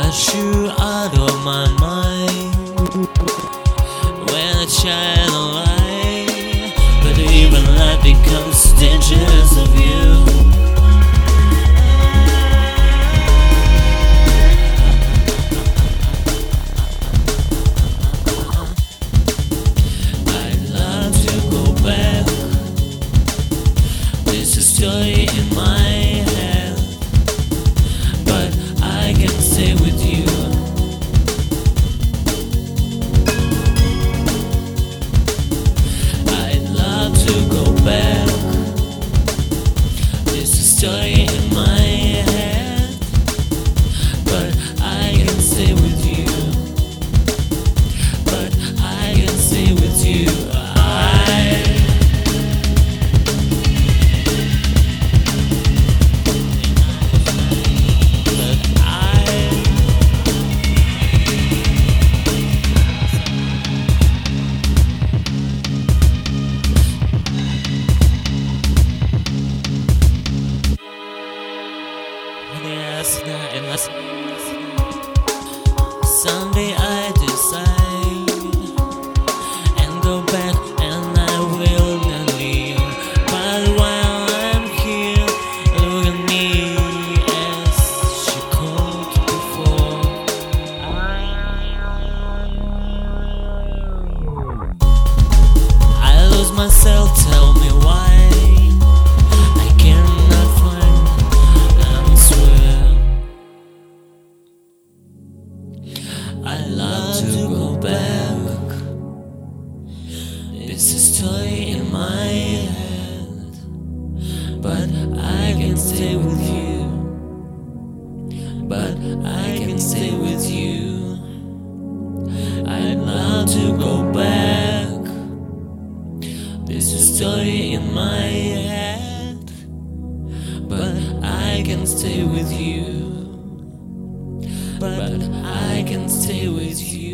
got you out of my mind when I shine a light, but even light becomes dangerous of you. Story in my head, but I can stay with you. I'd love to go back. There's a story in my head, but I can stay with you. But I can stay with you. Someday I decide and go back, and I will not leave. But while I'm here, look at me as she called before. I lose myself, tell me why. I love to go back. There's a story in my head, but I can stay with you. But I can stay with you. I love to go back. There's a story in my head, but I can stay with you. But I can stay with you.